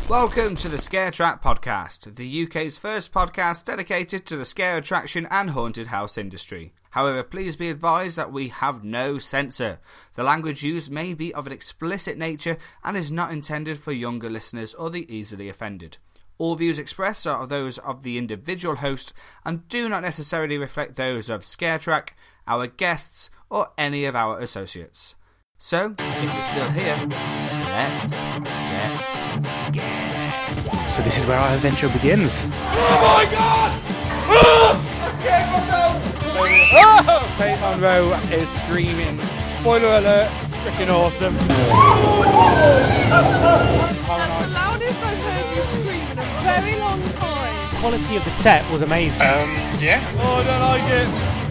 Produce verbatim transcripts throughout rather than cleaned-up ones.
Welcome to the Scare Track Podcast, the U K's first podcast dedicated to the scare attraction and haunted house industry. However, please be advised that we have no censor. The language used may be of an explicit nature and is not intended for younger listeners or the easily offended. All views expressed are those of the individual host and do not necessarily reflect those of Scare Track, our guests, or any of our associates. So, if you're still here, let's get scared. So this is where our adventure begins. Oh my god! Ah! I scared myself! Oh! Faith Monroe is screaming. Spoiler alert, freaking awesome. That's the loudest I've heard you scream in a very long time. The quality of the set was amazing. Um, yeah. Oh, I don't like it.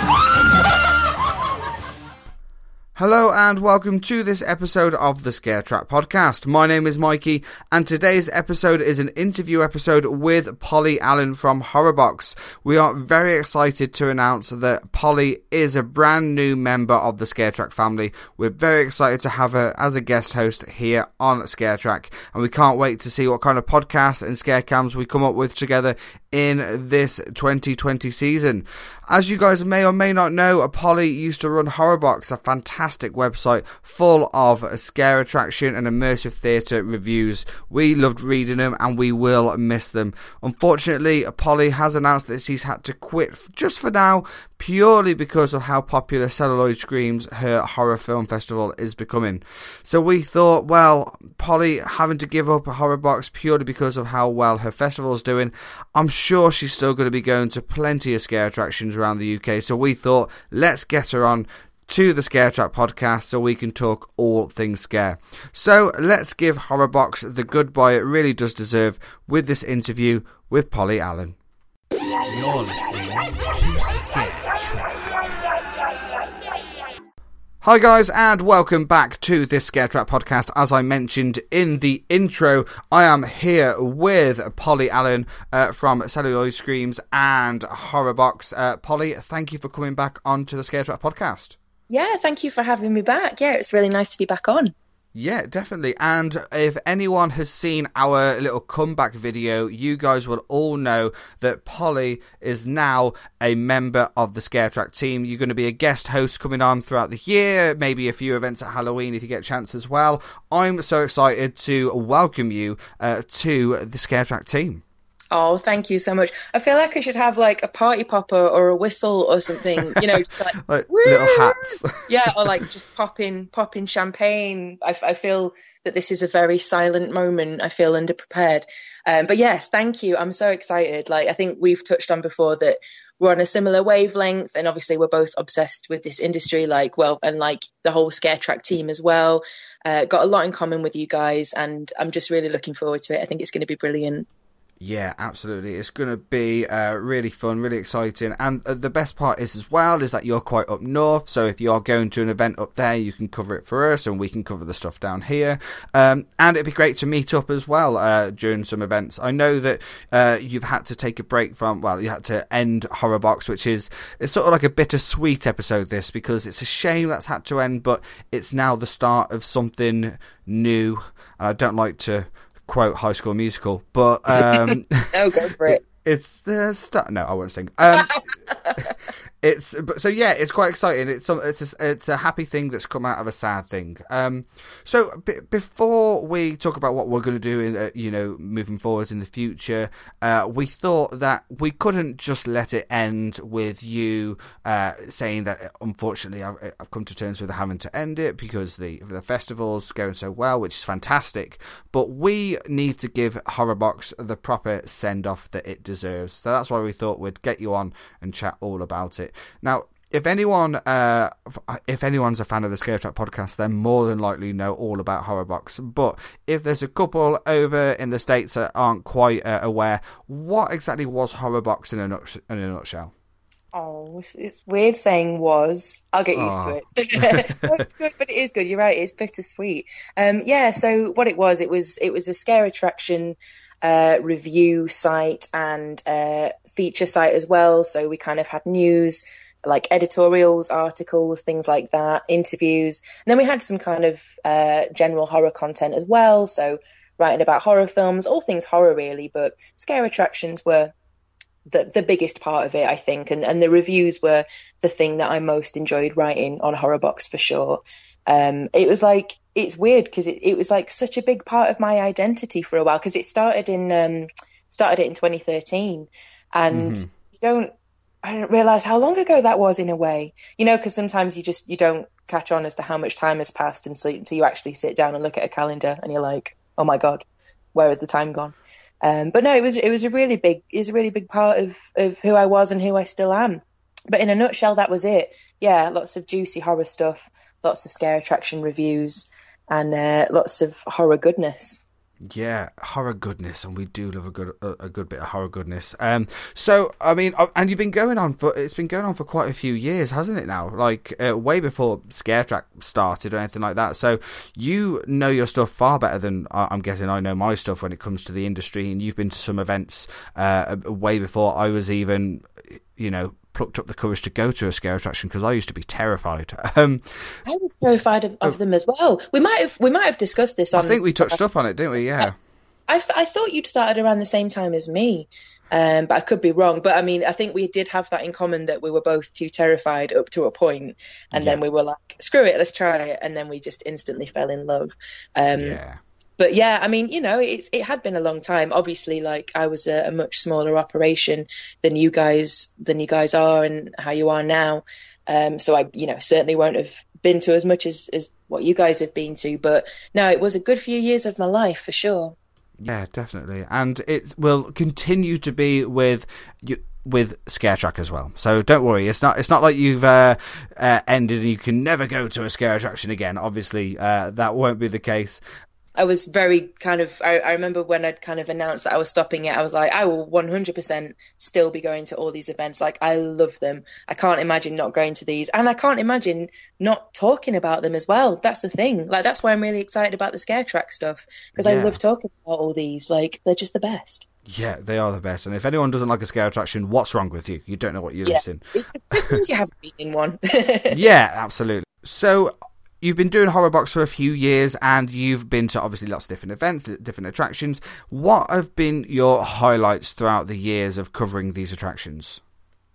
Hello and welcome to this episode of the Scare Track Podcast. My name is Mikey and today's episode is an interview episode with Polly Allen from Horrorbox. We are very excited to announce that Polly is a brand new member of the Scare Track family. We're very excited to have her as a guest host here on Scare Track, and we can't wait to see what kind of podcasts and scare cams we come up with together in this twenty twenty season. As you guys may or may not know, Polly used to run Horrorbox, a fantastic website full of scare attraction and immersive theatre reviews. We loved reading them and we will miss them. Unfortunately, Polly has announced that she's had to quit just for now, purely because of how popular Celluloid Screams, her horror film festival, is becoming. So we thought, well, Polly having to give up a Horrorbox purely because of how well her festival is doing, I'm sure she's still going to be going to plenty of scare attractions around the U K. So we thought, let's get her on to the Scare Track Podcast so we can talk all things scare. So let's give Horrorbox the goodbye it really does deserve with this interview with Polly Allen. You're listening to Scare Track. Hi guys and welcome back to this Scare Track Podcast. As I mentioned in the intro, I am here with Polly Allen uh, from Celluloid Screams and Horrorbox. Uh, Polly, thank you for coming back onto the Scare Track Podcast. Yeah, thank you for having me back. Yeah, it's really nice to be back on. Yeah, definitely. And if anyone has seen our little comeback video, you guys will all know that Polly is now a member of the Scare Track team. You're going to be a guest host coming on throughout the year, maybe a few events at Halloween if you get a chance as well. I'm so excited to welcome you uh, to the Scare Track team. Oh, thank you so much. I feel like I should have like a party popper or a whistle or something, you know, just like, like little hats. Yeah, or like just popping, popping champagne. I, I feel that this is a very silent moment. I feel underprepared. Um, but yes, thank you. I'm so excited. Like, I think we've touched on before that we're on a similar wavelength, and obviously we're both obsessed with this industry, like, well, and like the whole Scare Track team as well. Uh, got a lot in common with you guys, and I'm just really looking forward to it. I think it's going to be brilliant. Yeah, absolutely. It's going to be uh, really fun, really exciting. And uh, the best part is as well is that you're quite up north. So if you are going to an event up there, you can cover it for us and we can cover the stuff down here. Um, and it'd be great to meet up as well uh, during some events. I know that uh, you've had to take a break from, well, you had to end Horrorbox, which is it's sort of like a bittersweet episode, this, because it's a shame that's had to end, but it's now the start of something new. And I don't like to quote High School Musical, but um oh, go for it. It's the start. No, I won't sing. Um, it's but so yeah, it's quite exciting. It's some. It's a, it's a happy thing that's come out of a sad thing. Um, so b- before we talk about what we're going to do in uh, you know moving forwards in the future, uh, we thought that we couldn't just let it end with you uh, saying that unfortunately I've, I've come to terms with having to end it because the the festival's going so well, which is fantastic. But we need to give Horrorbox the proper send off that it deserves. So that's why we thought we'd get you on and chat all about it. Now, if anyone, uh, if anyone's a fan of the Scare Track Podcast, then more than likely know all about Horrorbox. But if there's a couple over in the States that aren't quite uh, aware, what exactly was Horrorbox in a, nut- in a nutshell? Oh, it's, it's weird saying was. I'll get used oh. to it. No, it's good, but it is good. You're right. It's bittersweet. Um, yeah. So what it was, it was, it was a scare attraction uh, review site and uh, feature site as well. So we kind of had news, like editorials, articles, things like that, interviews. And then we had some kind of uh, general horror content as well. So writing about horror films, all things horror really, but scare attractions were the the biggest part of it, I think, and and the reviews were the thing that I most enjoyed writing on Horrorbox for sure. Um, it was like, it's weird because it, it was like such a big part of my identity for a while, because it started in um, started it in twenty thirteen, and mm-hmm. you don't I didn't realize how long ago that was in a way, you know, because sometimes you just you don't catch on as to how much time has passed until, until you actually sit down and look at a calendar and you're like, oh my god, where has the time gone? Um, but no, it was it was a really big it was a really big part of, of who I was and who I still am. But in a nutshell, that was it. Yeah, lots of juicy horror stuff, lots of scare attraction reviews, and uh, lots of horror goodness. Yeah, horror goodness, and we do love a good a, a good bit of horror goodness. Um, so I mean, and you've been going on for it's been going on for quite a few years, hasn't it? Now, like uh, way before Scare Track started or anything like that. So you know your stuff far better than uh, I'm guessing I know my stuff when it comes to the industry. And you've been to some events uh, way before I was even, you know, plucked up the courage to go to a scare attraction, because I used to be terrified. Um, I was terrified of, of them as well. We might have we might have discussed this on. I think we touched up on it, didn't we? Yeah. I, I, I thought you'd started around the same time as me, um, but I could be wrong. But I mean, I think we did have that in common, that we were both too terrified up to a point, and yeah. then we were like, "Screw it, let's try it," and then we just instantly fell in love. Um, yeah. But yeah, I mean, you know, it's it had been a long time. Obviously, like I was a, a much smaller operation than you guys than you guys are, and how you are now. Um, so I, you know, certainly won't have been to as much as, as what you guys have been to. But no, it was a good few years of my life for sure. Yeah, definitely, and it will continue to be with you. With Scare Track as well, so don't worry. It's not. It's not like you've uh, uh, ended and you can never go to a scare attraction again. Obviously, uh, that won't be the case. I was very kind of, I, I remember when I'd kind of announced that I was stopping it, I was like, I will one hundred percent still be going to all these events. Like, I love them. I can't imagine not going to these. And I can't imagine not talking about them as well. That's the thing. Like, that's why I'm really excited about the Scare Track stuff, because yeah. I love talking about all these. Like, they're just the best. Yeah, they are the best. And if anyone doesn't like a scare attraction, what's wrong with you? You don't know what you're yeah. missing. It just means you haven't been in one. Yeah, absolutely. So, you've been doing Horrorbox for a few years, and you've been to obviously lots of different events, different attractions. What have been your highlights throughout the years of covering these attractions?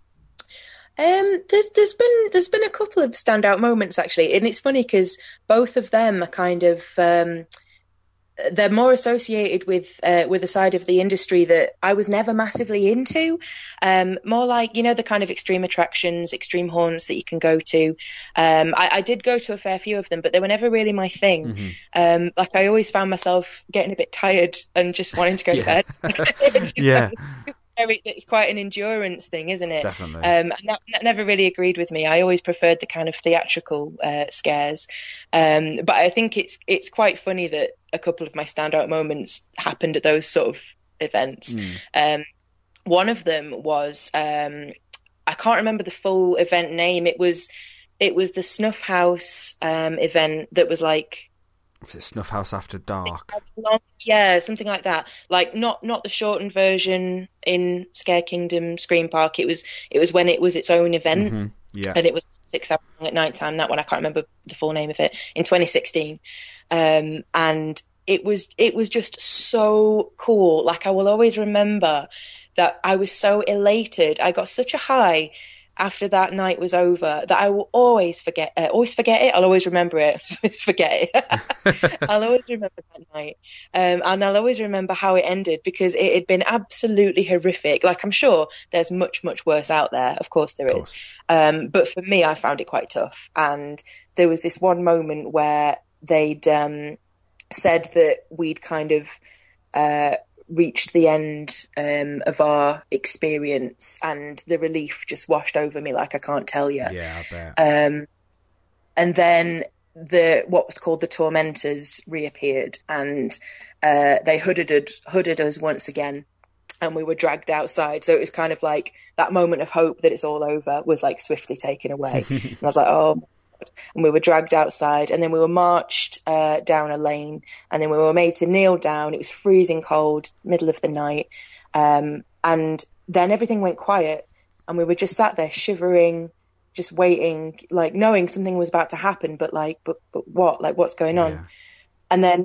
Um, there's there's been there's been a couple of standout moments actually, and it's funny because both of them are kind of um, they're more associated with uh, with a side of the industry that I was never massively into. Um, more like, you know, the kind of extreme attractions, extreme haunts that you can go to. Um, I, I did go to a fair few of them, but they were never really my thing. Mm-hmm. Um, like I always found myself getting a bit tired and just wanting to go yeah. to bed. yeah. It's quite an endurance thing, isn't it? Definitely. Um, and that, that never really agreed with me. I always preferred the kind of theatrical uh, scares. Um, but I think it's it's quite funny that a couple of my standout moments happened at those sort of events. Mm. Um, one of them was, um, I can't remember the full event name. It was it was the Snuff House um, event that was like, was it Snuff House After Dark? Yeah, something like that. Like not not the shortened version in Scare Kingdom Scream Park. It was it was when it was its own event. Mm-hmm. Yeah, and it was six hours long at night time. That one I can't remember the full name of it. In twenty sixteen, um, and it was it was just so cool. Like I will always remember that I was so elated. I got such a high after that night was over that I will always forget uh, always forget it. I'll always remember it. Always forget it. I'll always remember that night. Um, and I'll always remember how it ended, because it had been absolutely horrific. Like, I'm sure there's much, much worse out there. Of course there is. Um, but for me, I found it quite tough. And there was this one moment where they'd um, said that we'd kind of uh, reached the end um, of our experience, and the relief just washed over me like I can't tell you. Yeah, I bet. Um, and then the what was called the Tormentors reappeared, and uh, they hooded hooded us once again, and we were dragged outside. So it was kind of like that moment of hope that it's all over was like swiftly taken away. And I was like, oh. And we were dragged outside, and then we were marched uh, down a lane, and then we were made to kneel down. It was freezing cold, middle of the night, um, and then everything went quiet, and we were just sat there shivering, just waiting, like knowing something was about to happen, but like, but but what? Like, what's going on? Yeah. And then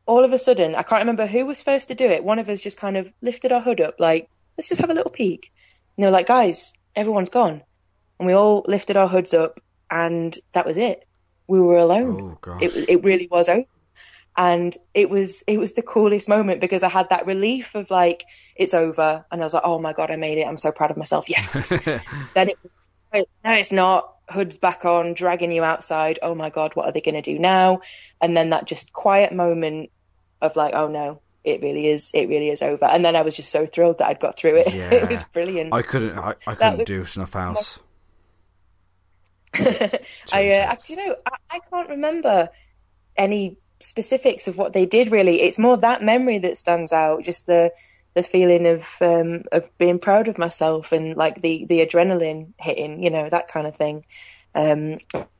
all of a sudden, I can't remember who was first to do it. One of us just kind of lifted our hood up, like, let's just have a little peek. And they were like, guys, everyone's gone. And we all lifted our hoods up, and that was it. We were alone. Oh, gosh. It, it really was over. And it was it was the coolest moment because I had that relief of like, it's over. And I was like, oh my God, I made it. I'm so proud of myself. Yes. Then it was, no, it's not. Hood's back on, dragging you outside. Oh my God, what are they going to do now? And then that just quiet moment of like, oh no, it really is, it really is over. And then I was just so thrilled that I'd got through it. Yeah. It was brilliant. I couldn't, I, I couldn't was, do Snuff House. I, uh, actually, you know, I, I can't remember any specifics of what they did really. It's more that memory that stands out, just the the feeling of um of being proud of myself and like the the adrenaline hitting, you know, that kind of thing. Um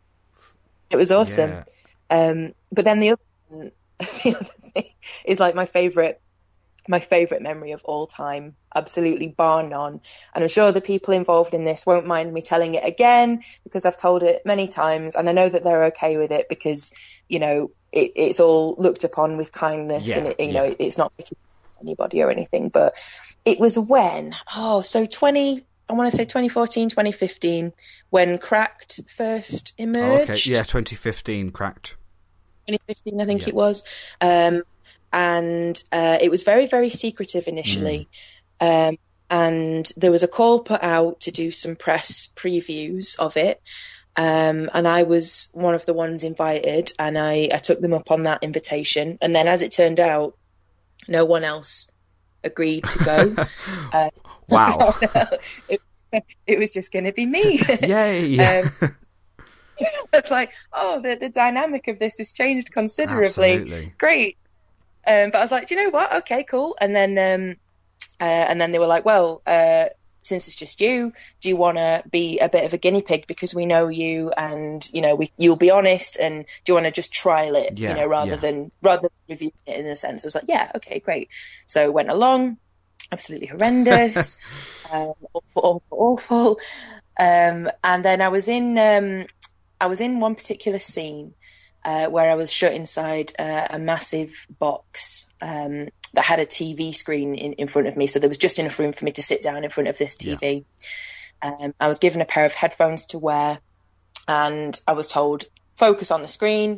it was awesome. Yeah. Um but then the other, the other thing is like my favorite my favorite memory of all time, absolutely bar none. And I'm sure the people involved in this won't mind me telling it again because I've told it many times, and I know that they're okay with it because, you know, it, it's all looked upon with kindness, yeah, and it, you yeah. know, it's not anybody or anything. But it was when, oh, so twenty, I want to say twenty fourteen, twenty fifteen, when Cracked first emerged. Oh, okay, yeah, twenty fifteen, Cracked. twenty fifteen, I think yeah. it was. Um, and uh, it was very, very secretive initially. Mm. Um, and there was a call put out to do some press previews of it. Um, and I was one of the ones invited, and I, I took them up on that invitation. And then as it turned out, no one else agreed to go. uh, wow. it, it was just going to be me. Yay. um, it's like, oh, the, the dynamic of this has changed considerably. Absolutely. Great. Um, but I was like, do you know what? Okay, cool. And then, um, uh, and then they were like, well, uh, since it's just you, do you want to be a bit of a guinea pig because we know you, and you know we you'll be honest, and do you want to just trial it, yeah, you know, rather yeah. than rather than review it in a sense? I was like, yeah, okay, great. So went along, absolutely horrendous, um, awful, awful, awful. Um, and then I was in um, I was in one particular scene. Uh, where I was shut inside uh, a massive box um, that had a T V screen in, in front of me. So there was just enough room for me to sit down in front of this T V. Yeah. Um, I was given a pair of headphones to wear, and I was told, focus on the screen,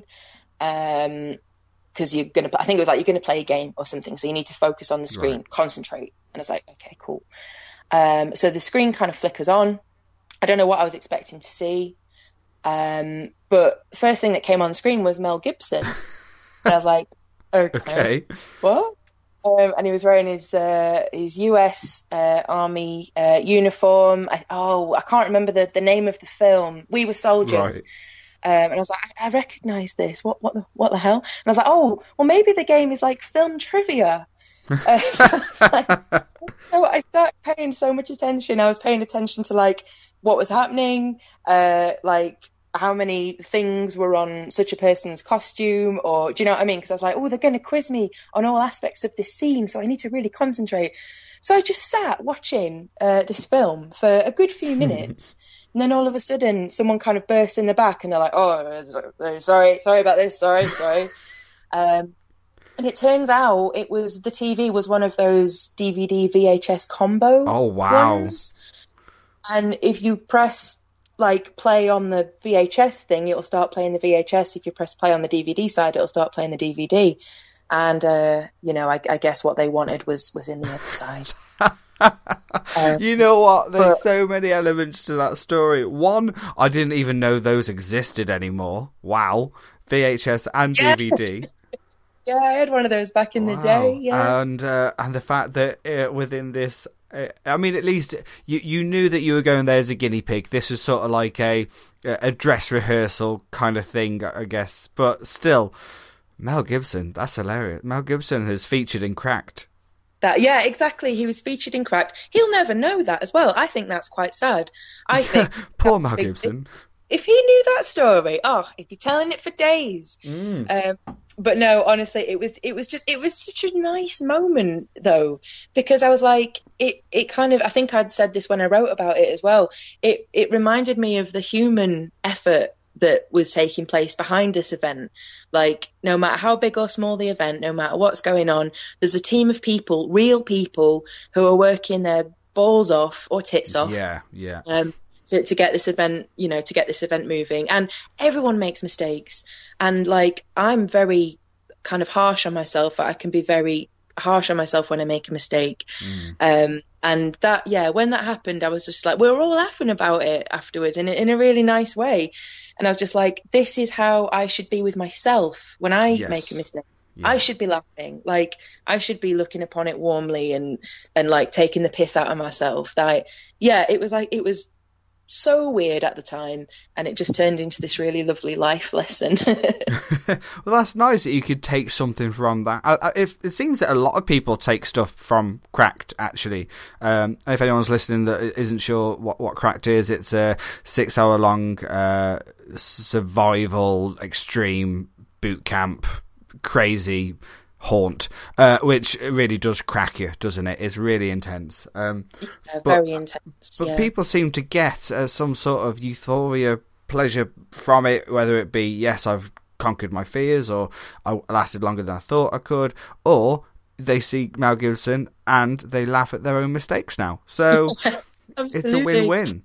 um, because you're going to, I think it was like, you're going to play a game or something. So you need to focus on the screen, right. Concentrate. And I was like, okay, cool. Um, so the screen kind of flickers on. I don't know what I was expecting to see. Um, but first thing that came on the screen was Mel Gibson. And I was like, okay, okay. what? Um, and he was wearing his uh, his U S uh, Army uh, uniform. I, oh, I can't remember the, the name of the film. We Were Soldiers. Right. Um, and I was like, I, I recognise this. What what the what the hell? And I was like, oh, well, maybe the game is like film trivia. uh, so, I was like, so I started paying so much attention. I was paying attention to like what was happening, uh, like how many things were on such a person's costume, or do you know what I mean? Because I was like, oh, they're going to quiz me on all aspects of this scene, so I need to really concentrate. So I just sat watching uh, this film for a good few minutes, and then all of a sudden, someone kind of bursts in the back, and they're like, oh, sorry, sorry about this, sorry, sorry. Um, and it turns out it was the T V was one of those D V D V H S combo oh, wow. ones, and if you press like play on the V H S thing, it'll start playing the V H S. If you press play on the D V D side, it'll start playing the D V D. And uh, you know, I, I guess what they wanted was was in the other side. um, you know what? There's but, so many elements to that story. One, I didn't even know those existed anymore. Wow, V H S and yeah. D V D. Yeah, I had one of those back in wow. the day. Yeah, and uh, and the fact that uh, within this. I mean, at least you you knew that you were going there as a guinea pig. This was sort of like a a dress rehearsal kind of thing, I guess. But still, Mel Gibson, that's hilarious. Mel Gibson has featured in Cracked. That yeah, exactly. He was featured in Cracked. He'll never know that as well. I think that's quite sad. I think poor Mel Gibson. Thing. If he knew that story, oh, he'd be telling it for days. Mm. Um, but no, honestly, it was it was just it was such a nice moment though, because I was like, it it kind of I think I'd said this when I wrote about it as well. It it reminded me of the human effort that was taking place behind this event. Like, no matter how big or small the event, no matter what's going on, there's a team of people, real people, who are working their balls off or tits off. Yeah, yeah. Um, to, to get this event, you know, to get this event moving. And everyone makes mistakes. And like, I'm very kind of harsh on myself. I can be very harsh on myself when I make a mistake. Mm. Um, and that, yeah, when that happened, I was just like, we were all laughing about it afterwards in a, in a really nice way. And I was just like, this is how I should be with myself when I yes. make a mistake. Yeah. I should be laughing. Like, I should be looking upon it warmly and, and like taking the piss out of myself. That, yeah, it was like, it was so weird at the time, and it just turned into this really lovely life lesson. Well, that's nice that you could take something from that. I, I, if, it seems that a lot of people take stuff from Cracked, actually. Um, if anyone's listening that isn't sure what, what Cracked is, it's a six-hour-long uh, survival, extreme, boot camp, crazy haunt, uh, which really does crack you, doesn't it? It's really intense. Um, yeah, but, very intense. But yeah. people seem to get uh, some sort of euphoria, pleasure from it, whether it be, yes, I've conquered my fears, or I lasted longer than I thought I could, or they see Mel Gibson and they laugh at their own mistakes now. So it's a win-win.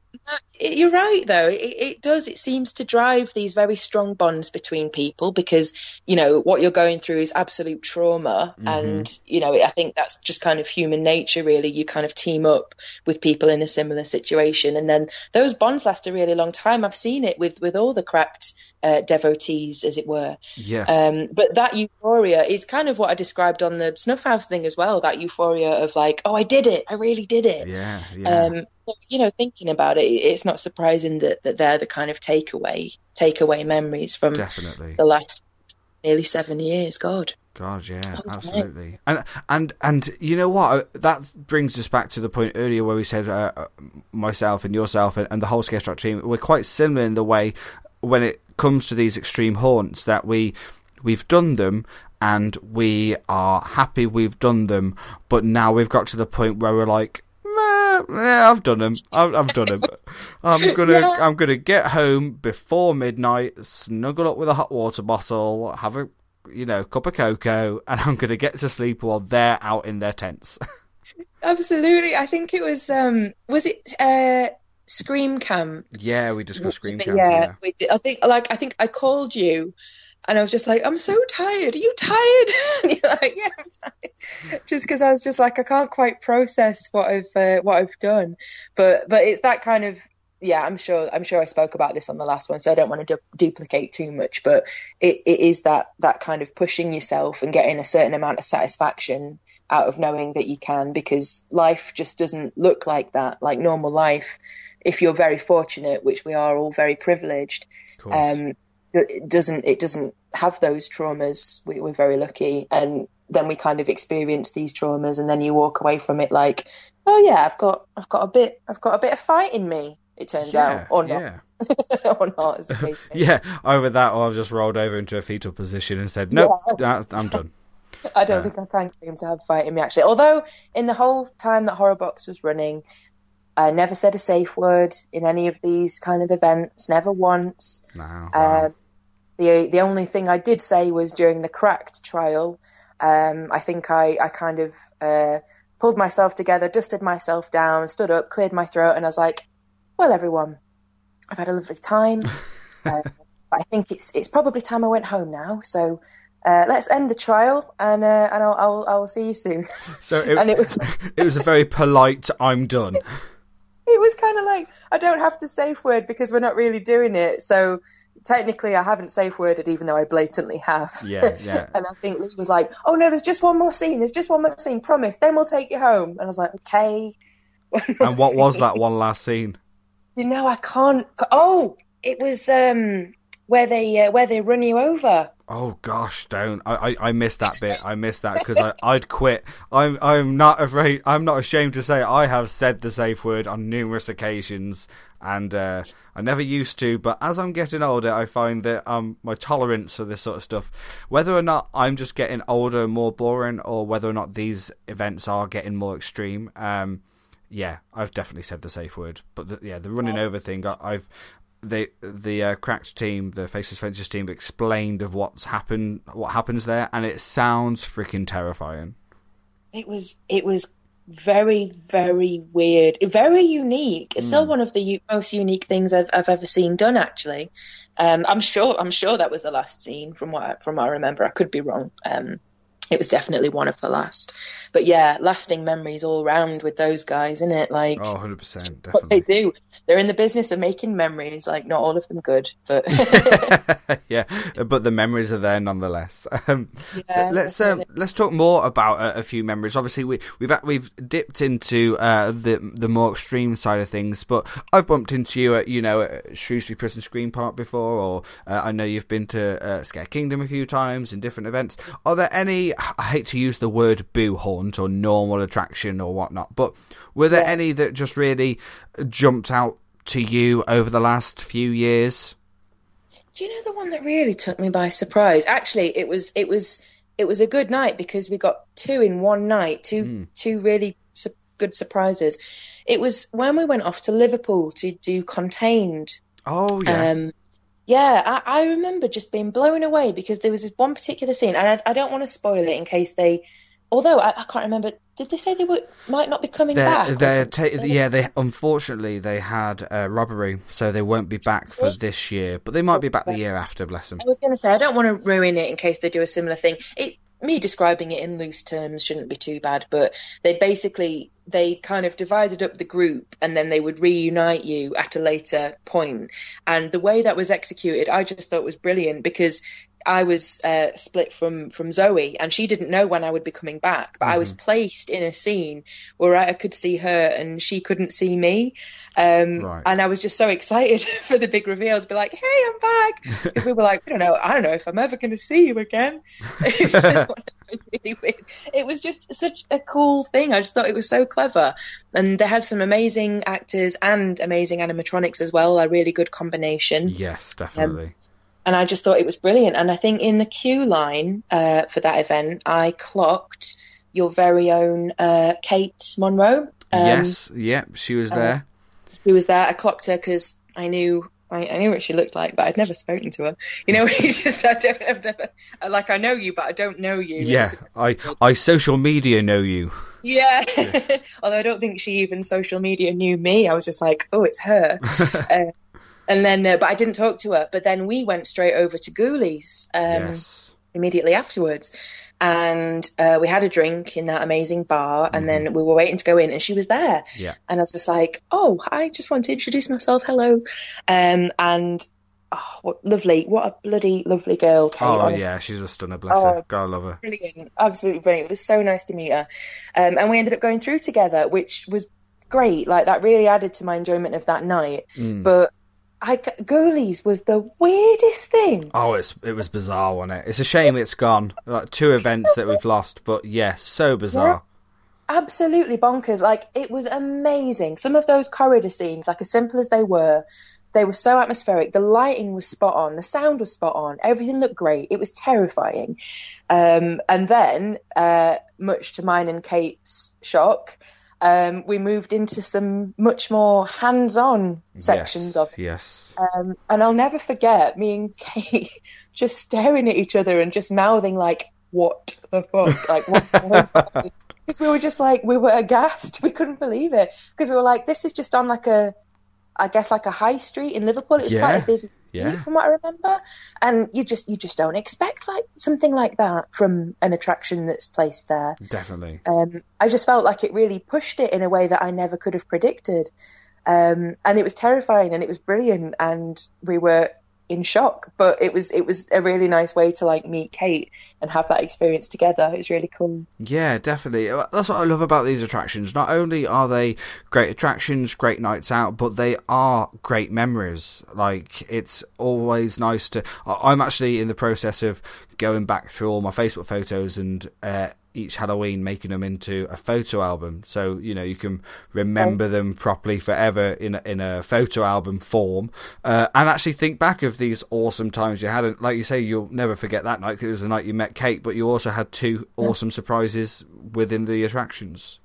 You're right, though. It, it does. It seems to drive these very strong bonds between people because, you know, what you're going through is absolute trauma. Mm-hmm. And, you know, I think that's just kind of human nature, really. You kind of team up with people in a similar situation. And then those bonds last a really long time. I've seen it with, with all the Cracked uh, devotees, as it were. Yes. Um, but that euphoria is kind of what I described on the Snuff House thing as well. That euphoria of like, oh, I did it. I really did it. Yeah, yeah. Um, so, you know, thinking about it, it's not surprising that, that they're the kind of takeaway takeaway memories from Definitely. the last nearly seven years. God. God, yeah, absolutely. And and and you know what? That brings us back to the point earlier where we said uh, myself and yourself and, and the whole Scare Track team, we're quite similar in the way when it comes to these extreme haunts that we we've done them and we are happy we've done them, but now we've got to the point where we're like, yeah, I've done them. I've, I've done them. I'm gonna, yeah. I'm gonna get home before midnight, snuggle up with a hot water bottle, have a, you know, cup of cocoa, and I'm gonna get to sleep while they're out in their tents. Absolutely, I think it was, um, was it uh, Scream Camp? Yeah, we discussed Scream Camp. Yeah, yeah. We did. I think, like, I think I called you. And I was just like, I'm so tired. Are you tired? And you're like, yeah, I'm tired. Just because I was just like, I can't quite process what I've uh, what I've done. But but it's that kind of, yeah. I'm sure I'm sure I spoke about this on the last one, so I don't want to du- duplicate too much. But it, it is that that kind of pushing yourself and getting a certain amount of satisfaction out of knowing that you can, because life just doesn't look like that, like normal life. If you're very fortunate, which we are all very privileged. Of course. Um, It doesn't it doesn't have those traumas. We, we're very lucky, and then we kind of experience these traumas, and then you walk away from it like, oh yeah, I've got I've got a bit I've got a bit of fight in me. It turns yeah, out, or not, yeah. or not, as the case may be. Yeah, over that, or I've just rolled over into a fetal position and said, nope, yeah. I'm done. I don't uh, think I can claim to have fight in me actually. Although in the whole time that Horrorbox was running, I never said a safe word in any of these kind of events, never once. No, wow. Um, the the only thing I did say was during the Cracked trial, um, I think I, I kind of uh, pulled myself together, dusted myself down, stood up, cleared my throat, and I was like, well, everyone, I've had a lovely time. uh, but I think it's it's probably time I went home now, so uh, let's end the trial, and uh, and I'll, I'll I'll see you soon. So it, and it was it was a very polite, I'm done. It was kind of like, I don't have to safe word because we're not really doing it. So technically I haven't safe worded, even though I blatantly have. Yeah, yeah. And I think Lee was like, oh no, there's just one more scene. There's just one more scene. Promise. Then we'll take you home. And I was like, okay. And what was that one last scene? You know, I can't. Oh, it was um, where they uh, where they run you over. Oh gosh, don't! I, I, I missed that bit. I missed that because I I'd quit. I'm I'm not afraid. I'm not ashamed to say I have said the safe word on numerous occasions, and uh, I never used to. But as I'm getting older, I find that um my tolerance for this sort of stuff, whether or not I'm just getting older and more boring, or whether or not these events are getting more extreme, um, yeah, I've definitely said the safe word. But the, yeah, the running over thing, I, I've. they the uh, Cracked team, the Faceless Ventures team, explained of what's happened, what happens there, and it sounds freaking terrifying. It was it was very very weird, very unique. It's mm. still one of the u- most unique things I've I've ever seen done. Actually, um, I'm sure I'm sure that was the last scene from what I, from what I remember. I could be wrong. Um, it was definitely one of the last. But yeah, lasting memories all round with those guys, isn't it? Like, oh, one hundred percent, definitely. What they do. They're in the business of making memories, like not all of them good, but yeah, but the memories are there nonetheless. Um, yeah, let's um, let's talk more about a, a few memories. Obviously, we, we've we've dipped into uh, the the more extreme side of things, but I've bumped into you at you know at Shrewsbury Prison Screen Park before, or uh, I know you've been to uh, Scare Kingdom a few times in different events. Are there any? I hate to use the word boo haunt or normal attraction or whatnot, but were there yeah. any that just really jumped out to you over the last few years? Do you know the one that really took me by surprise? Actually, it was it was it was a good night because we got two in one night, two mm. two really su- good surprises. It was when we went off to Liverpool to do Contained. Oh yeah. Um, yeah, I, I remember just being blown away because there was this one particular scene, and I, I don't want to spoil it in case they. Although I, I can't remember, did they say they were, might not be coming they're, back? They're ta- yeah, they unfortunately they had a robbery, so they won't be back for this year. But they might be back the year after. Bless them. I was going to say I don't want to ruin it in case they do a similar thing. It, me describing it in loose terms shouldn't be too bad, but they basically they kind of divided up the group and then they would reunite you at a later point. And the way that was executed, I just thought was brilliant because I was uh, split from, from Zoe and she didn't know when I would be coming back, but mm-hmm. I was placed in a scene where I could see her and she couldn't see me. Um, right. And I was just so excited for the big reveal to be like, hey, I'm back. Because we were like, I don't know, I don't know if I'm ever going to see you again. It was, just one of those really weird. It was just such a cool thing. I just thought it was so clever. And they had some amazing actors and amazing animatronics as well, a really good combination. Yes, definitely. Um, And I just thought it was brilliant. And I think in the queue line uh, for that event, I clocked your very own uh, Kate Monroe. Um, yes, yeah, she was there. Uh, she was there. I clocked her because I knew I, I knew what she looked like, but I'd never spoken to her. You know, you just I don't I've never like I know you, but I don't know you. Yeah, I I social media know you. Yeah, yeah. Although I don't think she even social media knew me. I was just like, oh, it's her. uh, And then, uh, but I didn't talk to her. But then we went straight over to Ghoulies um, yes. immediately afterwards. And uh, we had a drink in that amazing bar. And mm-hmm. then we were waiting to go in and she was there. Yeah. And I was just like, oh, I just want to introduce myself. Hello. Um, and oh, what lovely. What a bloody lovely girl, Kate. Oh, honestly. yeah. She's a stunner. Bless oh, her. God, I love her. Brilliant. Absolutely brilliant. It was so nice to meet her. Um, and we ended up going through together, which was great. Like, that really added to my enjoyment of that night. Mm. But I, Ghoulies was the weirdest thing. Oh, it's it was bizarre, wasn't it? It's a shame it's gone. Like two events that we've lost, but yes, yeah, so bizarre. Yeah, absolutely bonkers. Like, it was amazing. Some of those corridor scenes, like as simple as they were, they were so atmospheric. The lighting was spot on. The sound was spot on. Everything looked great. It was terrifying. Um, and then, uh, much to mine and Kate's shock, Um, we moved into some much more hands-on sections yes, of it. Yes. Um, and I'll never forget me and Kate just staring at each other and just mouthing like, what the fuck? Like, what? Because we were just like, we were aghast. We couldn't believe it. Because we were like, this is just on like a, I guess like a high street in Liverpool. It was yeah. quite a busy street yeah. from what I remember. And you just you just don't expect like something like that from an attraction that's placed there. Definitely. Um, I just felt like it really pushed it in a way that I never could have predicted. Um, and it was terrifying and it was brilliant and we were in shock. But it was it was a really nice way to like meet Kate and have that experience together. It was really cool. Yeah, definitely. That's what I love about these attractions. Not only are they great attractions, great nights out, but they are great memories. Like, it's always nice to... I'm actually in the process of going back through all my Facebook photos and uh, each Halloween making them into a photo album, so you know you can remember them properly forever in a, in a photo album form, uh, and actually think back of these awesome times you had. And like you say, you'll never forget that night because it was the night you met Kate, but you also had two awesome surprises within the attractions.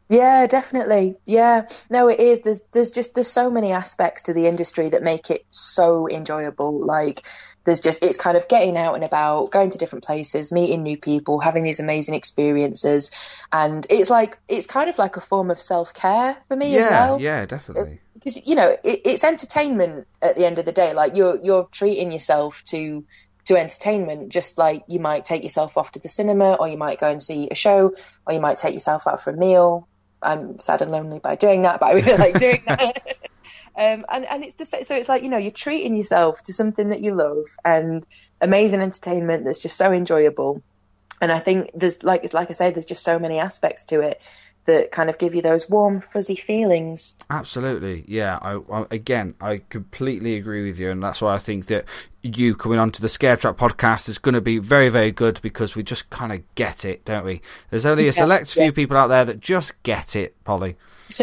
Yeah, definitely. Yeah, no, it is. There's there's just there's so many aspects to the industry that make it so enjoyable. Like there's just it's kind of getting out and about, going to different places, meeting new people, having these amazing experiences, and it's like it's kind of like a form of self care for me yeah, as well. Yeah, definitely. Because you know it, it's entertainment at the end of the day. Like you're you're treating yourself to. to entertainment, just like you might take yourself off to the cinema, or you might go and see a show, or you might take yourself out for a meal. I'm sad and lonely by doing that, but I really like doing that. um, and, and it's the same. So it's like, you know, you're treating yourself to something that you love and amazing entertainment that's just so enjoyable. And I think there's like, it's like I say, there's just so many aspects to it that kind of give you those warm, fuzzy feelings. Absolutely, yeah. I, I again, I completely agree with you, and that's why I think that you coming onto the Scare Track podcast is going to be very, very good, because we just kind of get it, don't we? There's only a select yeah, few yeah. people out there that just get it, Polly.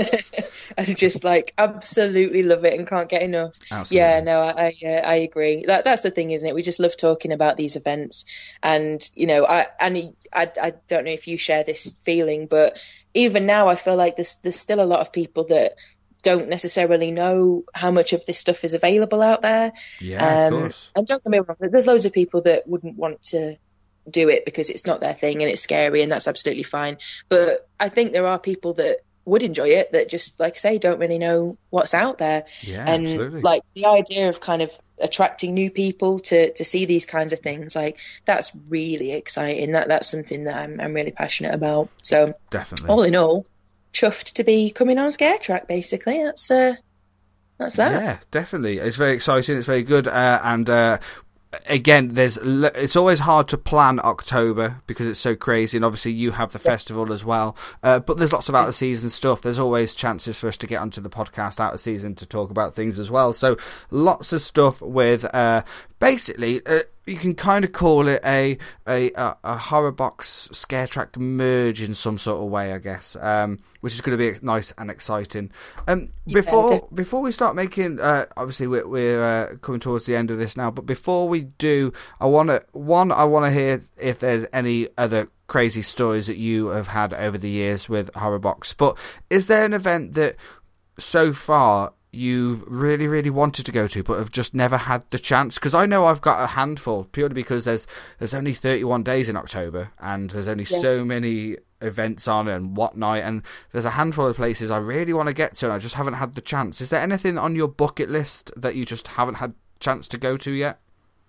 I just like absolutely love it and can't get enough. Absolutely. Yeah, no, I I, uh, I agree. That, that's the thing, isn't it? We just love talking about these events, and you know, I and I I don't know if you share this feeling, but even now I feel like there's there's still a lot of people that don't necessarily know how much of this stuff is available out there. Yeah, um, of course. And don't get me wrong, there's loads of people that wouldn't want to do it because it's not their thing and it's scary, and that's absolutely fine. But I think there are people that would enjoy it that just, like I say, don't really know what's out there. Yeah, and absolutely. Like the idea of kind of attracting new people to to see these kinds of things, like that's really exciting. That that's something that I'm I'm really passionate about. So definitely, all in all, chuffed to be coming on Scare Track. Basically, that's uh, that's that. Yeah, definitely. It's very exciting. It's very good, uh, and. Uh, Again, there's it's always hard to plan October because it's so crazy, and obviously you have the festival as well. Uh, but there's lots of out of season stuff. There's always chances for us to get onto the podcast out of season to talk about things as well. So lots of stuff with uh, basically uh, you can kind of call it a a a horror box Scare Track merge in some sort of way, I guess. Um, which is going to be nice and exciting. Um, before yeah, before we start making, uh, obviously we're, we're uh, coming towards the end of this now. But before we do, I want to one I want to hear if there's any other crazy stories that you have had over the years with Horrorbox. But is there an event that so far you've really, really wanted to go to but have just never had the chance? Because I know I've got a handful, purely because there's there's only thirty-one days in October, and there's only yeah. so many events on and whatnot, and there's a handful of places I really want to get to and I just haven't had the chance. Is there anything on your bucket list that you just haven't had chance to go to yet?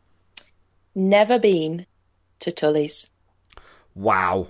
Never been to Tully's. Wow.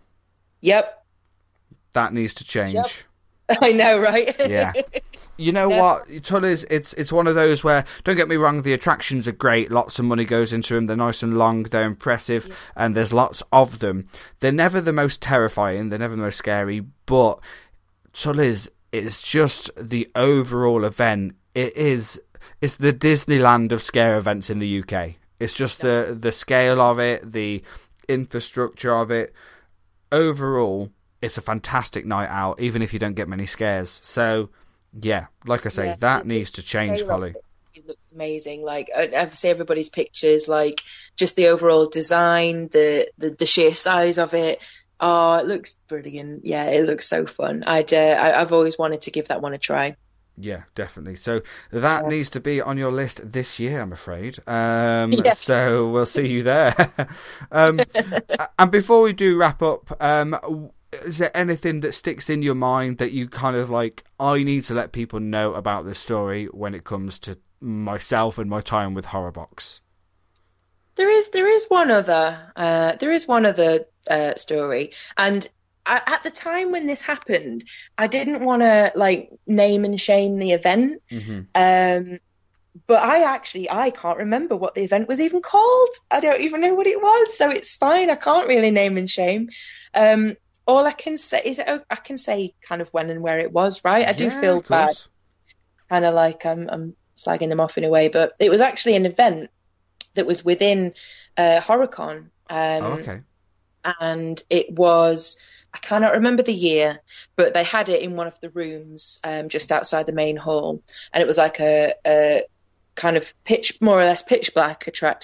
Yep. That needs to change. Yep. I know, right? Yeah. You know yeah. what, Tully's, it's it's one of those where, don't get me wrong, the attractions are great, lots of money goes into them, they're nice and long, they're impressive, yeah. and there's lots of them. They're never the most terrifying, they're never the most scary, but Tully's is just the overall event. It is, it's the Disneyland of scare events in the U K. It's just yeah. the, the scale of it, the infrastructure of it. Overall, it's a fantastic night out, even if you don't get many scares. So... yeah, like I say, yeah, that needs to change, Polly. It looks amazing. Like I, I see everybody's pictures, like just the overall design, the, the the sheer size of it. Oh, it looks brilliant. Yeah, it looks so fun. I'd uh, I, I've always wanted to give that one a try. Yeah, definitely. So that yeah. needs to be on your list this year, I'm afraid. Um, yeah. So we'll see you there. um, and before we do wrap up, um. is there anything that sticks in your mind that you kind of like, I need to let people know about this story when it comes to myself and my time with Horrorbox? There is, there is one other, uh, there is one other uh, story, and I, at the time when this happened, I didn't want to like name and shame the event, mm-hmm. um, but I actually I can't remember what the event was even called. I don't even know what it was, so it's fine. I can't really name and shame. Um, All I can say is I can say kind of when and where it was, right? I do yeah, feel bad, kind of like I'm, I'm slagging them off in a way, but it was actually an event that was within uh, HorrorCon. Um, oh, okay. And it was, I cannot remember the year, but they had it in one of the rooms um, just outside the main hall. And it was like a, a kind of pitch, more or less pitch black attraction.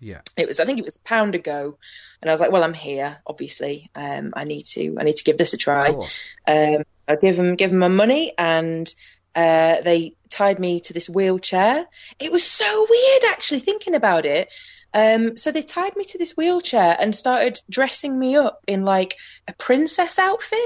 Yeah. It was, I think it was a pound ago. And I was like, well, I'm here, obviously. Um, I need to, I need to give this a try. Of course. Um, I give them, give them my money, and uh, they tied me to this wheelchair. It was so weird, actually, thinking about it. Um, so they tied me to this wheelchair and started dressing me up in like a princess outfit.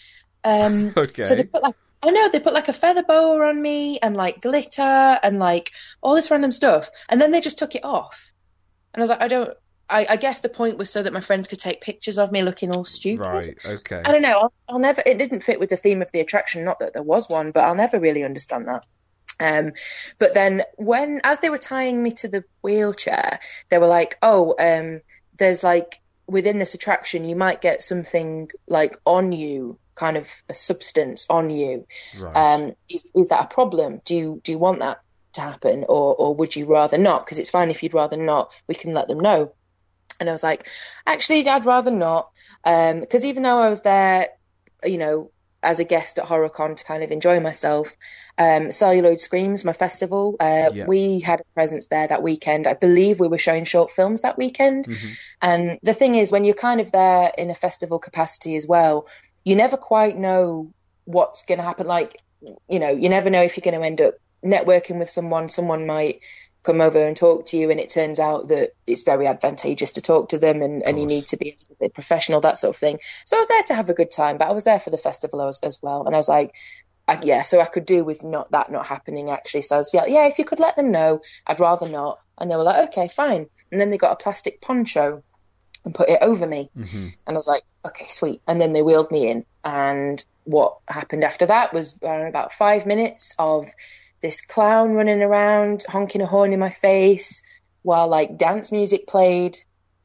Um, Okay. So they put like, I know, they put like a feather boa on me and like glitter and like all this random stuff. And then they just took it off. And I was like, I don't, I, I guess the point was so that my friends could take pictures of me looking all stupid. Right, okay. I don't know. I'll, I'll never, it didn't fit with the theme of the attraction. Not that there was one, but I'll never really understand that. Um, but then when, as they were tying me to the wheelchair, they were like, oh, um, there's like, within this attraction, you might get something like on you, kind of a substance on you. Right. Um, is, is that a problem? Do you, do you want that to happen? Or, or would you rather not? Because it's fine if you'd rather not, we can let them know. And I was like, actually, I'd rather not. Um, because even though I was there, you know, as a guest at HorrorCon to kind of enjoy myself, um, Celluloid Screams, my festival, uh, Yeah. we had a presence there that weekend. I believe we were showing short films that weekend. Mm-hmm. And the thing is, when you're kind of there in a festival capacity as well, you never quite know what's going to happen. Like, you know, you never know if you're going to end up networking with someone. Someone might come over and talk to you, and it turns out that it's very advantageous to talk to them, and, and you need to be a little bit professional, that sort of thing. So I was there to have a good time, but I was there for the festival as, as well. And I was like, I, yeah, so I could do with not that not happening, actually. So I was yeah, yeah, if you could let them know, I'd rather not. And they were like, okay, fine. And then they got a plastic poncho and put it over me. Mm-hmm. And I was like, okay, sweet. And then they wheeled me in. And what happened after that was uh, about five minutes of this clown running around, honking a horn in my face while like dance music played.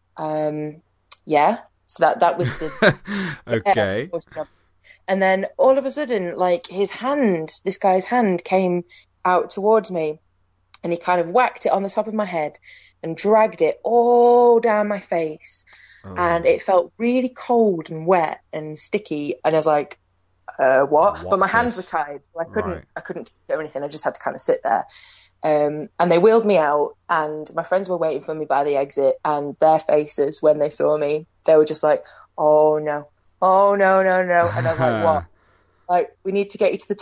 Um, yeah. So that, that was the... Okay. Yeah, and then all of a sudden, like his hand, this guy's hand came out towards me, and he kind of whacked it on the top of my head and dragged it all down my face. Oh. And it felt really cold and wet and sticky. And I was like, uh, what? What's but my hands this? were tied. So I couldn't, Right. I couldn't do anything. I just had to kind of sit there. Um, and they wheeled me out, and my friends were waiting for me by the exit, and their faces when they saw me, they were just like, oh no, oh no, no, no. And I was like, what? Like, we need to get you to the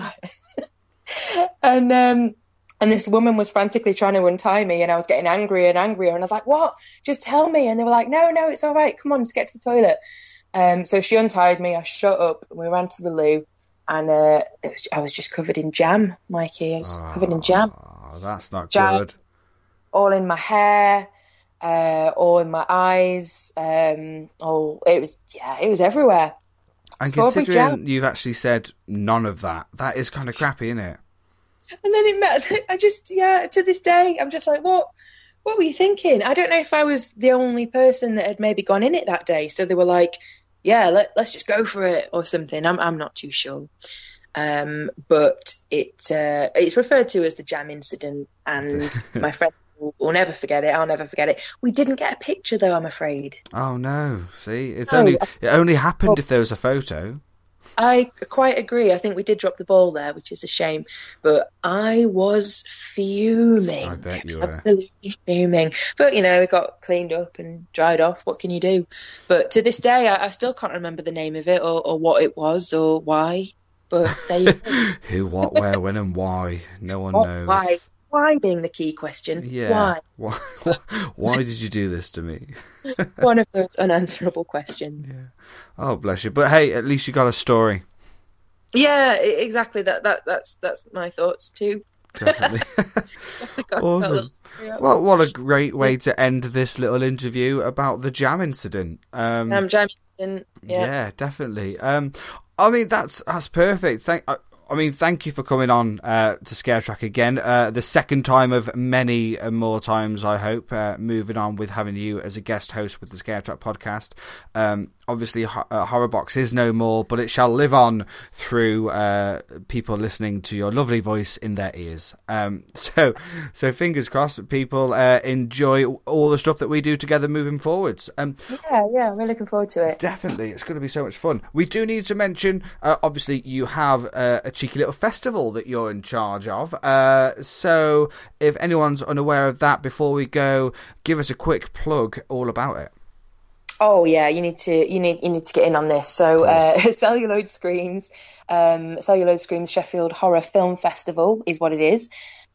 toilet. and, um, and this woman was frantically trying to untie me, and I was getting angrier and angrier. And I was like, what? Just tell me. And they were like, no, no, it's all right. Come on, just get to the toilet. Um, so she untied me. I shut up, and we ran to the loo. And uh, it was, I was just covered in jam, Mikey. I was Oh, covered in jam. that's not Jam. good. All in my hair, uh, all in my eyes. Um, oh, it was, yeah, it was everywhere. And Strawberry considering jam. you've actually said none of that, that is kind of crappy, isn't it? And then it met, I just, yeah, to this day, I'm just like, what, what were you thinking? I don't know if I was the only person that had maybe gone in it that day. So they were like, yeah, let, let's just go for it or something. I'm, I'm not too sure. Um, but it, uh, it's referred to as the jam incident, and my friend will, will never forget it. I'll never forget it. We didn't get a picture though, I'm afraid. Oh no! See, it's No. only it only happened if there was a photo. I quite agree. I think we did drop the ball there, which is a shame. But I was fuming. I bet you were. Absolutely fuming. But, you know, it got cleaned up and dried off. What can you do? But to this day, I, I still can't remember the name of it or, or what it was or why. But there you go. Who, what, where, when, and why? No one What, knows. why? Why being the key question. Yeah. Why? Why? Why did you do this to me? One of those unanswerable questions. Yeah. Oh, bless you. But hey, at least you got a story. Yeah, e- exactly. That that that's that's my thoughts too. Definitely. Got- got a Awesome. little story up. Well, what a great way to end this little interview about the jam incident. Um, Um, Jamison, yeah. yeah. definitely. Um, I mean, that's that's perfect. Thank. I, I mean, thank you for coming on uh, to Scare Track again. Uh, the second time of many uh, more times, I hope. Uh, moving on with having you as a guest host with the Scare Track podcast. Um, obviously uh, Horrorbox is no more, but it shall live on through uh, people listening to your lovely voice in their ears. Um, so, so fingers crossed, people uh, enjoy all the stuff that we do together moving forwards. Um, yeah, yeah, I'm really looking forward to it. Definitely, it's going to be so much fun. We do need to mention, uh, obviously, you have uh, a cheeky little festival that you're in charge of. Uh, so, if anyone's unaware of that, before we go, give us a quick plug all about it. Oh yeah, you need to you need you need to get in on this. So uh, Celluloid Screams, um, Celluloid Screams Sheffield Horror Film Festival is what it is.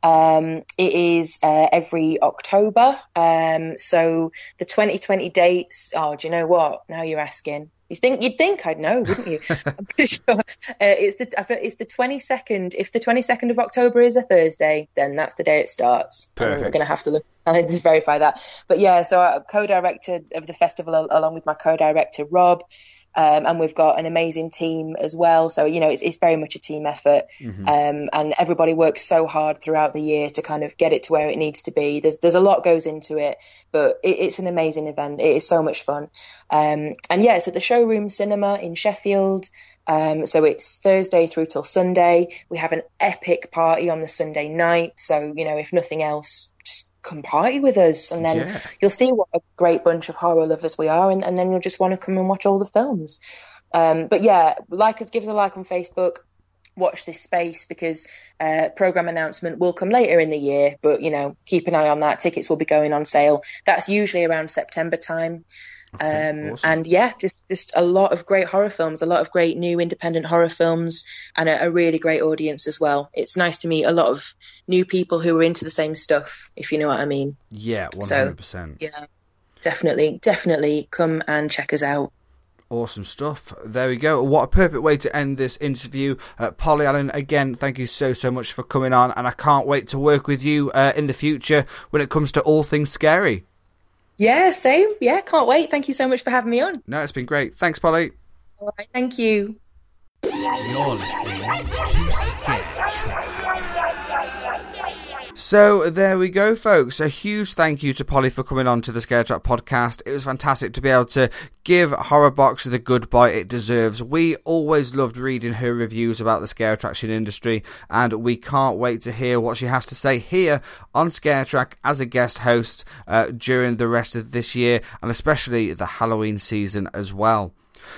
Um, it is uh, every October. Um, so the twenty twenty dates. Oh, do you know what? Now you're asking. You think you'd think I'd know, wouldn't you? I'm pretty sure uh, it's the it's the twenty-second. If the twenty-second of October is a Thursday, then that's the day it starts. Perfect. I'm going to have to look to verify that. But yeah, so I'm co-director of the festival along with my co-director Rob. Um, and we've got an amazing team as well. So, you know, it's, it's very much a team effort. Mm-hmm. Um, and everybody works so hard throughout the year to kind of get it to where it needs to be. There's there's a lot goes into it, but it, it's an amazing event. It is so much fun. Um, and yeah, it's at the Showroom Cinema in Sheffield. Um, so it's Thursday through till Sunday. We have an epic party on the Sunday night. So, you know, if nothing else, just come party with us. And then yeah. you'll see what a great bunch of horror lovers we are. And, and then you'll just want to come and watch all the films. Um, but yeah, like us, give us a like on Facebook. Watch this space because uh, program announcement will come later in the year. But, you know, keep an eye on that. Tickets will be going on sale. That's usually around September time. Okay, um, awesome. And yeah, just, just a lot of great horror films, a lot of great new independent horror films, and a, a really great audience as well. It's nice to meet a lot of new people who are into the same stuff, if you know what I mean. Yeah, one hundred percent. So, yeah, definitely, definitely come and check us out. Awesome stuff. There we go. What a perfect way to end this interview. Uh, Polly Allen, again, thank you so, so much for coming on, and I can't wait to work with you uh, in the future when it comes to all things scary. Yeah, same. Yeah, can't wait. Thank you so much for having me on. No, it's been great. Thanks, Polly. All right, thank you. You're listening to Scare Track. So there we go, folks. A huge thank you to Polly for coming on to the Scare Track podcast. It was fantastic to be able to give Horrorbox the goodbye it deserves. We always loved reading her reviews about the scare attraction industry, and we can't wait to hear what she has to say here on Scare Track as a guest host uh, during the rest of this year, and especially the Halloween season as well.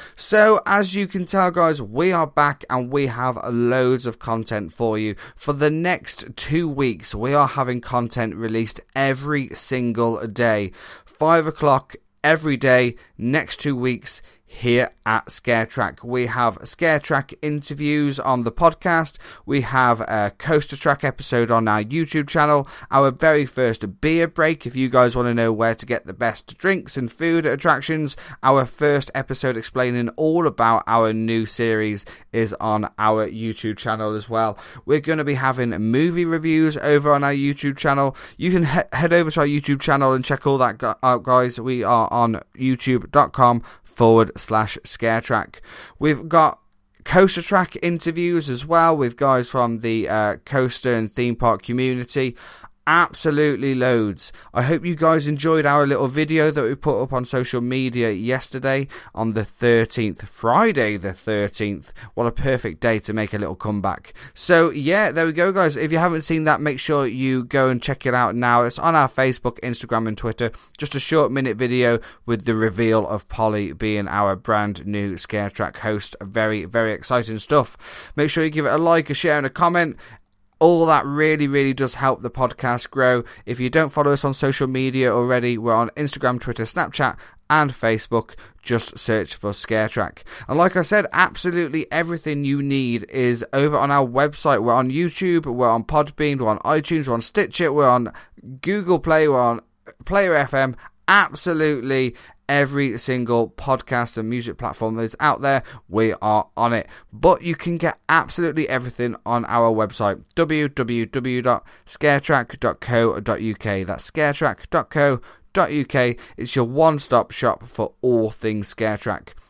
So, as you can tell, guys, we are back and we have loads of content for you. For the next two weeks, we are having content released every single day. Five o'clock every day, next two weeks, here at Scare Track. We have Scare Track interviews on the podcast. We have a Coaster Track episode on our YouTube channel. Our very first beer break, if you guys want to know where to get the best drinks and food at attractions. Our first episode explaining all about our new series is on our YouTube channel as well. We're going to be having movie reviews over on our YouTube channel. You can he- head over to our YouTube channel and check all that out, guys. We are on youtube.com forward slash Scare Track. We've got Coaster Track interviews as well with guys from the uh, coaster and theme park community. Absolutely loads. I hope you guys enjoyed our little video that we put up on social media yesterday on the thirteenth, Friday the thirteenth. What a perfect day to make a little comeback. So yeah, there we go, guys. If you haven't seen that, make sure you go and check it out now. It's on our Facebook, Instagram and Twitter. Just a short minute video with the reveal of Polly being our brand new Scare Track host. Very, very exciting stuff. Make sure you give it a like, a share and a comment. All that really, really does help the podcast grow. If you don't follow us on social media already, we're on Instagram, Twitter, Snapchat, and Facebook. Just search for Scare Track. And like I said, absolutely everything you need is over on our website. We're on YouTube, we're on Podbean, we're on iTunes, we're on Stitcher, we're on Google Play, we're on Player F M. Absolutely every single podcast and music platform that's out there, we are on it. But you can get absolutely everything on our website, w w w dot scare track dot co dot u k. That's scare track dot co dot u k. It's your one-stop shop for all things Scare Track.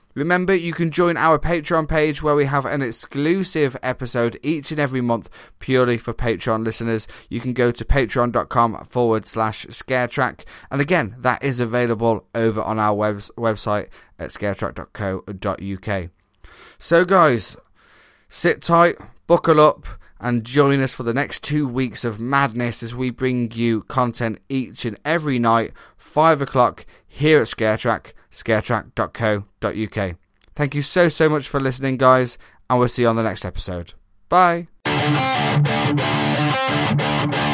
Remember, you can join our Patreon page where we have an exclusive episode each and every month purely for Patreon listeners. You can go to patreon.com forward slash scaretrack. And again, that is available over on our web- website at scaretrack dot co dot uk. So guys, sit tight, buckle up, and join us for the next two weeks of madness as we bring you content each and every night, five o'clock, here at Scaretrack, scaretrack dot co dot uk. Thank you so, so much for listening, guys, and we'll see you on the next episode. Bye!